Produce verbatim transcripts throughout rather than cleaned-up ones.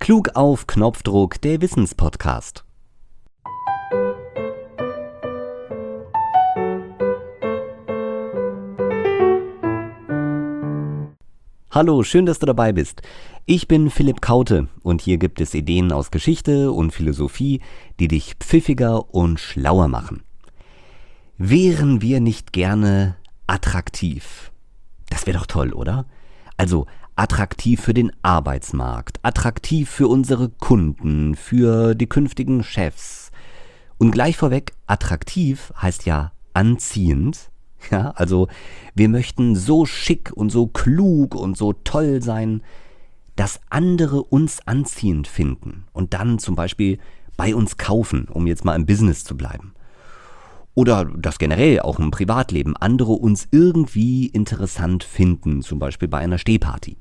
Klug auf Knopfdruck, der Wissenspodcast. Hallo, schön, dass du dabei bist. Ich bin Philipp Kaute und hier gibt es Ideen aus Geschichte und Philosophie, die dich pfiffiger und schlauer machen. Wären wir nicht gerne attraktiv? Das wäre doch toll, oder? Also attraktiv für den Arbeitsmarkt, attraktiv für unsere Kunden, für die künftigen Chefs. Und gleich vorweg, attraktiv heißt ja anziehend. Ja, also wir möchten so schick und so klug und so toll sein, dass andere uns anziehend finden und dann zum Beispiel bei uns kaufen, um jetzt mal im Business zu bleiben. Oder dass generell auch im Privatleben andere uns irgendwie interessant finden, zum Beispiel bei einer Stehparty.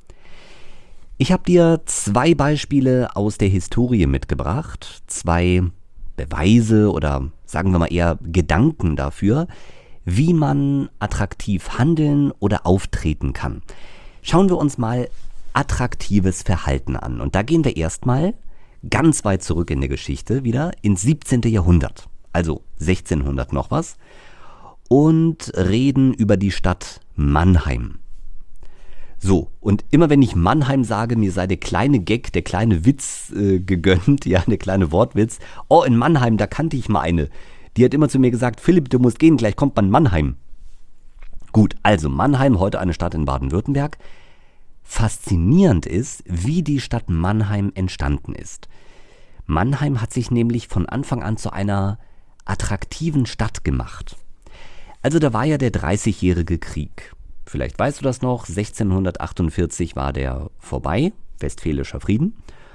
Ich habe dir zwei Beispiele aus der Historie mitgebracht, zwei Beweise oder sagen wir mal eher Gedanken dafür, wie man attraktiv handeln oder auftreten kann. Schauen wir uns mal attraktives Verhalten an. Und da gehen wir erstmal ganz weit zurück in der Geschichte wieder ins siebzehnten Jahrhundert, also sechzehnhundert noch was, und reden über die Stadt Mannheim. So, und immer wenn ich Mannheim sage, mir sei der kleine Gag, der kleine Witz äh, gegönnt, ja, der kleine Wortwitz. Oh, in Mannheim, da kannte ich mal eine. Die hat immer zu mir gesagt, Philipp, du musst gehen, gleich kommt man Mannheim. Gut, also Mannheim, heute eine Stadt in Baden-Württemberg. Faszinierend ist, wie die Stadt Mannheim entstanden ist. Mannheim hat sich nämlich von Anfang an zu einer attraktiven Stadt gemacht. Also da war ja der Dreißigjährige Krieg. Vielleicht weißt du das noch, sechzehnhundertachtundvierzig war der vorbei, Westfälischer Frieden.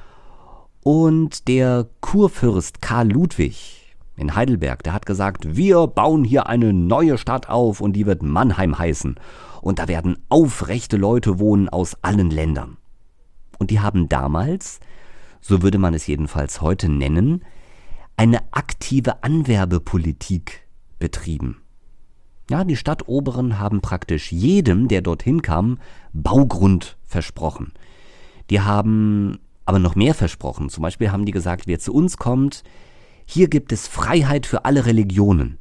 Und der Kurfürst Karl Ludwig in Heidelberg, der hat gesagt, wir bauen hier eine neue Stadt auf und die wird Mannheim heißen. Und da werden aufrechte Leute wohnen aus allen Ländern. Und die haben damals, so würde man es jedenfalls heute nennen, eine aktive Anwerbepolitik betrieben. Ja, die Stadtoberen haben praktisch jedem, der dorthin kam, Baugrund versprochen. Die haben aber noch mehr versprochen. Zum Beispiel haben die gesagt, wer zu uns kommt, hier gibt es Freiheit für alle Religionen.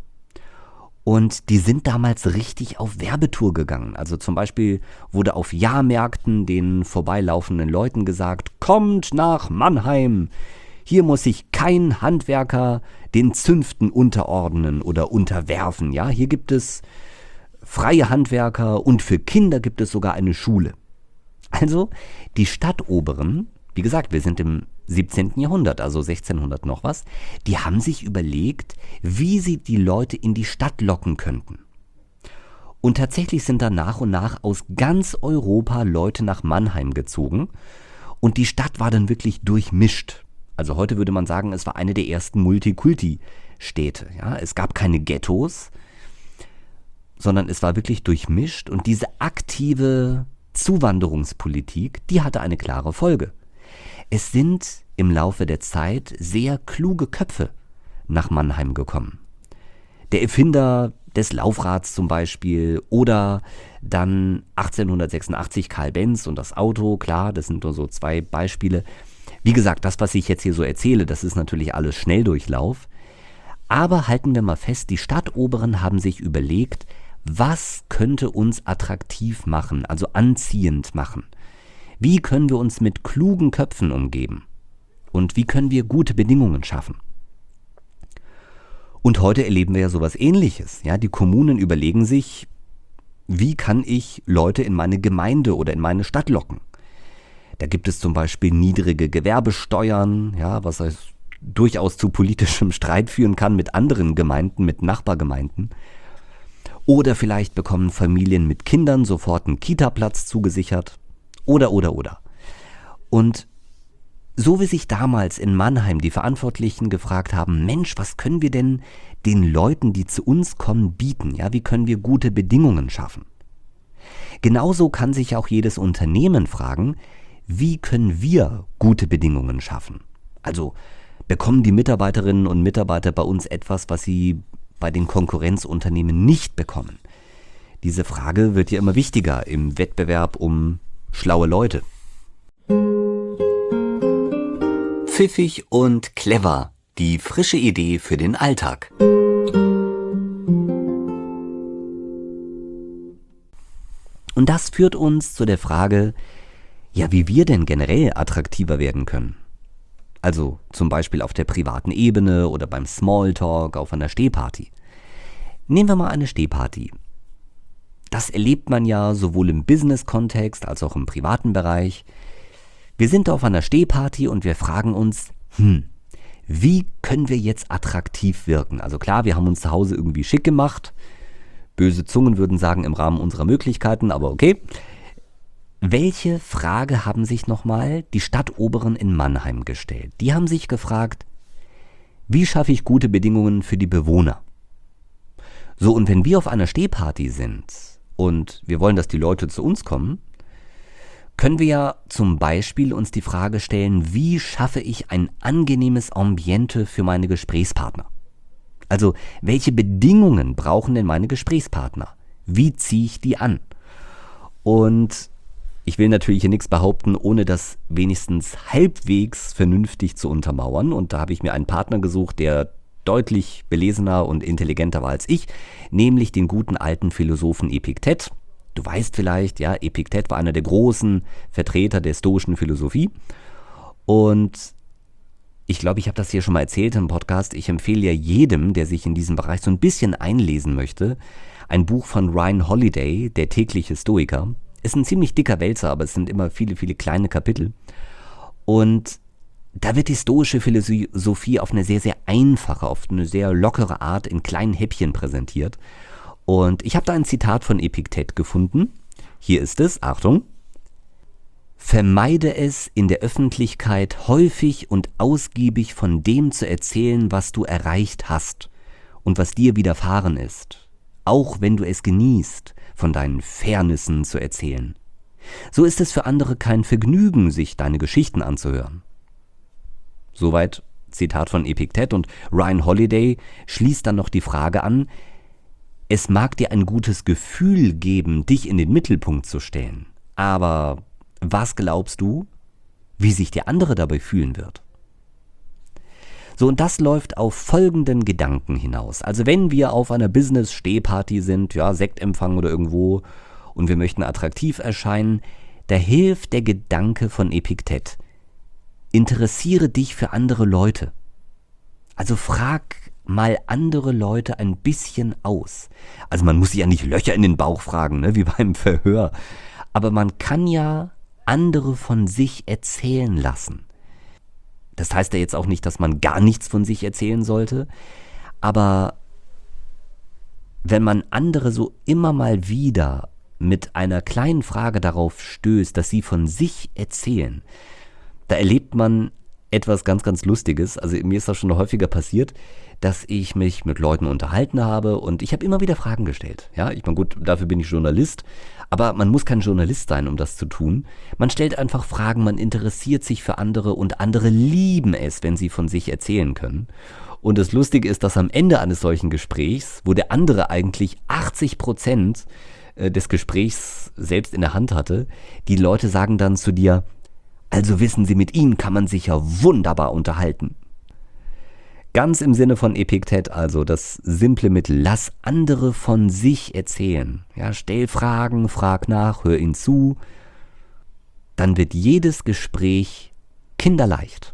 Und die sind damals richtig auf Werbetour gegangen. Also zum Beispiel wurde auf Jahrmärkten den vorbeilaufenden Leuten gesagt, kommt nach Mannheim. Hier muss sich kein Handwerker den Zünften unterordnen oder unterwerfen. Ja, hier gibt es freie Handwerker und für Kinder gibt es sogar eine Schule. Also die Stadtoberen, wie gesagt, wir sind im siebzehnten Jahrhundert, also sechzehnhundert noch was, die haben sich überlegt, wie sie die Leute in die Stadt locken könnten. Und tatsächlich sind da nach und nach aus ganz Europa Leute nach Mannheim gezogen und die Stadt war dann wirklich durchmischt. Also heute würde man sagen, es war eine der ersten Multikulti-Städte. Ja? Es gab keine Ghettos, sondern es war wirklich durchmischt. Und diese aktive Zuwanderungspolitik, die hatte eine klare Folge. Es sind im Laufe der Zeit sehr kluge Köpfe nach Mannheim gekommen. Der Erfinder des Laufrads zum Beispiel oder dann achtzehnhundertsechsundachtzig Karl Benz und das Auto, klar, das sind nur so zwei Beispiele. Wie gesagt, das, was ich jetzt hier so erzähle, das ist natürlich alles Schnelldurchlauf. Aber halten wir mal fest, die Stadtoberen haben sich überlegt, was könnte uns attraktiv machen, also anziehend machen? Wie können wir uns mit klugen Köpfen umgeben? Und wie können wir gute Bedingungen schaffen? Und heute erleben wir ja sowas Ähnliches. Ja, die Kommunen überlegen sich, wie kann ich Leute in meine Gemeinde oder in meine Stadt locken? Da gibt es zum Beispiel niedrige Gewerbesteuern, ja, was heißt, durchaus zu politischem Streit führen kann mit anderen Gemeinden, mit Nachbargemeinden. Oder vielleicht bekommen Familien mit Kindern sofort einen Kita-Platz zugesichert. Oder, oder, oder. Und so wie sich damals in Mannheim die Verantwortlichen gefragt haben, Mensch, was können wir denn den Leuten, die zu uns kommen, bieten? Ja, wie können wir gute Bedingungen schaffen? Genauso kann sich auch jedes Unternehmen fragen, wie können wir gute Bedingungen schaffen? Also bekommen die Mitarbeiterinnen und Mitarbeiter bei uns etwas, was sie bei den Konkurrenzunternehmen nicht bekommen? Diese Frage wird ja immer wichtiger im Wettbewerb um schlaue Leute. Pfiffig und clever. Die frische Idee für den Alltag. Und das führt uns zu der Frage, ja, wie wir denn generell attraktiver werden können. Also zum Beispiel auf der privaten Ebene oder beim Smalltalk auf einer Stehparty. Nehmen wir mal eine Stehparty. Das erlebt man ja sowohl im Business-Kontext als auch im privaten Bereich. Wir sind auf einer Stehparty und wir fragen uns, hm, wie können wir jetzt attraktiv wirken? Also klar, wir haben uns zu Hause irgendwie schick gemacht. Böse Zungen würden sagen, im Rahmen unserer Möglichkeiten, aber okay. Welche Frage haben sich nochmal die Stadtoberen in Mannheim gestellt? Die haben sich gefragt, wie schaffe ich gute Bedingungen für die Bewohner? So, und wenn wir auf einer Stehparty sind und wir wollen, dass die Leute zu uns kommen, können wir ja zum Beispiel uns die Frage stellen, wie schaffe ich ein angenehmes Ambiente für meine Gesprächspartner? Also, welche Bedingungen brauchen denn meine Gesprächspartner? Wie ziehe ich die an? Und ich will natürlich hier nichts behaupten, ohne das wenigstens halbwegs vernünftig zu untermauern. Und da habe ich mir einen Partner gesucht, der deutlich belesener und intelligenter war als ich, nämlich den guten alten Philosophen Epiktet. Du weißt vielleicht, ja, Epiktet war einer der großen Vertreter der stoischen Philosophie. Und ich glaube, ich habe das hier schon mal erzählt im Podcast. Ich empfehle ja jedem, der sich in diesem Bereich so ein bisschen einlesen möchte, ein Buch von Ryan Holiday, Der tägliche Stoiker. Ist ein ziemlich dicker Wälzer, aber es sind immer viele, viele kleine Kapitel. Und da wird die stoische Philosophie auf eine sehr, sehr einfache, auf eine sehr lockere Art in kleinen Häppchen präsentiert. Und ich habe da ein Zitat von Epiktet gefunden. Hier ist es, Achtung. Vermeide es, in der Öffentlichkeit häufig und ausgiebig von dem zu erzählen, was du erreicht hast und was dir widerfahren ist, auch wenn du es genießt, von deinen Fairnissen zu erzählen. So ist es für andere kein Vergnügen, sich deine Geschichten anzuhören. Soweit Zitat von Epiktet, und Ryan Holiday schließt dann noch die Frage an, es mag dir ein gutes Gefühl geben, dich in den Mittelpunkt zu stellen, aber was glaubst du, wie sich der andere dabei fühlen wird? So, und das läuft auf folgenden Gedanken hinaus. Also wenn wir auf einer Business-Stehparty sind, ja, Sektempfang oder irgendwo, und wir möchten attraktiv erscheinen, da hilft der Gedanke von Epiktet. Interessiere dich für andere Leute. Also frag mal andere Leute ein bisschen aus. Also man muss sich ja nicht Löcher in den Bauch fragen, ne, wie beim Verhör. Aber man kann ja andere von sich erzählen lassen. Das heißt ja jetzt auch nicht, dass man gar nichts von sich erzählen sollte, aber wenn man andere so immer mal wieder mit einer kleinen Frage darauf stößt, dass sie von sich erzählen, da erlebt man etwas ganz, ganz Lustiges. Also mir ist das schon häufiger passiert, dass ich mich mit Leuten unterhalten habe und ich habe immer wieder Fragen gestellt. Ja, ich meine, gut, dafür bin ich Journalist, aber man muss kein Journalist sein, um das zu tun. Man stellt einfach Fragen, man interessiert sich für andere und andere lieben es, wenn sie von sich erzählen können. Und das Lustige ist, dass am Ende eines solchen Gesprächs, wo der andere eigentlich achtzig Prozent des Gesprächs selbst in der Hand hatte, die Leute sagen dann zu dir, also wissen Sie, mit Ihnen kann man sich ja wunderbar unterhalten. Ganz im Sinne von Epiktet, also das simple Mittel, lass andere von sich erzählen. Ja, stell Fragen, frag nach, hör ihnen zu. Dann wird jedes Gespräch kinderleicht.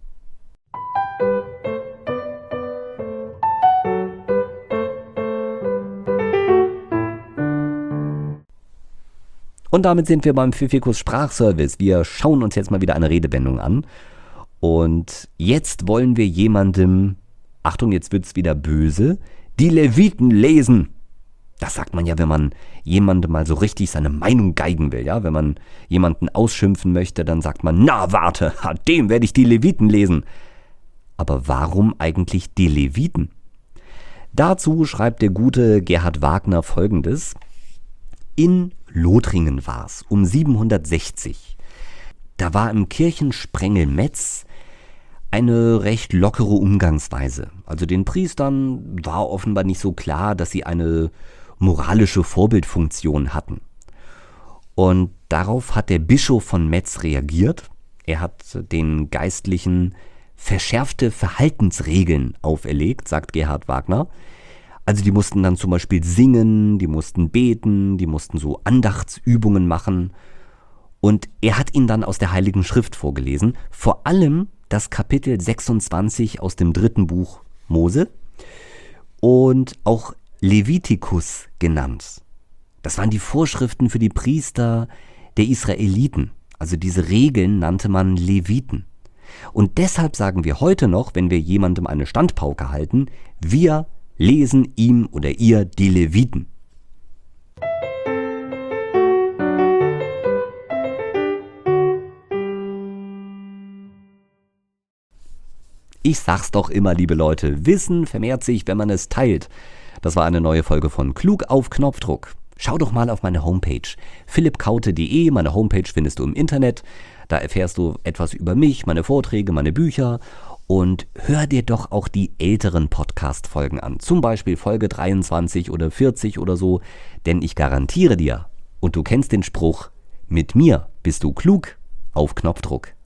Und damit sind wir beim Pfiffikus Sprachservice. Wir schauen uns jetzt mal wieder eine Redewendung an. Und jetzt wollen wir jemandem, Achtung, jetzt wird's wieder böse, die Leviten lesen. Das sagt man ja, wenn man jemandem mal so richtig seine Meinung geigen will. Ja? Wenn man jemanden ausschimpfen möchte, dann sagt man, na warte, dem werde ich die Leviten lesen. Aber warum eigentlich die Leviten? Dazu schreibt der gute Gerhard Wagner Folgendes. In Lothringen war's, um siebenhundertsechzig. Da war im Kirchensprengel Metz eine recht lockere Umgangsweise. Also den Priestern war offenbar nicht so klar, dass sie eine moralische Vorbildfunktion hatten. Und darauf hat der Bischof von Metz reagiert. Er hat den Geistlichen verschärfte Verhaltensregeln auferlegt, sagt Gerhard Wagner. Also die mussten dann zum Beispiel singen, die mussten beten, die mussten so Andachtsübungen machen. Und er hat ihnen dann aus der Heiligen Schrift vorgelesen, vor allem das Kapitel sechsundzwanzig aus dem dritten Buch Mose und auch Levitikus genannt. Das waren die Vorschriften für die Priester der Israeliten. Also diese Regeln nannte man Leviten. Und deshalb sagen wir heute noch, wenn wir jemandem eine Standpauke halten, wir lesen ihm oder ihr die Leviten. Ich sag's doch immer, liebe Leute, Wissen vermehrt sich, wenn man es teilt. Das war eine neue Folge von Klug auf Knopfdruck. Schau doch mal auf meine Homepage philipp kaute punkt de. Meine Homepage findest du im Internet. Da erfährst du etwas über mich, meine Vorträge, meine Bücher. Und hör dir doch auch die älteren Podcast-Folgen an. Zum Beispiel Folge dreiundzwanzig oder vierzig oder so. Denn ich garantiere dir, und du kennst den Spruch, mit mir bist du klug auf Knopfdruck.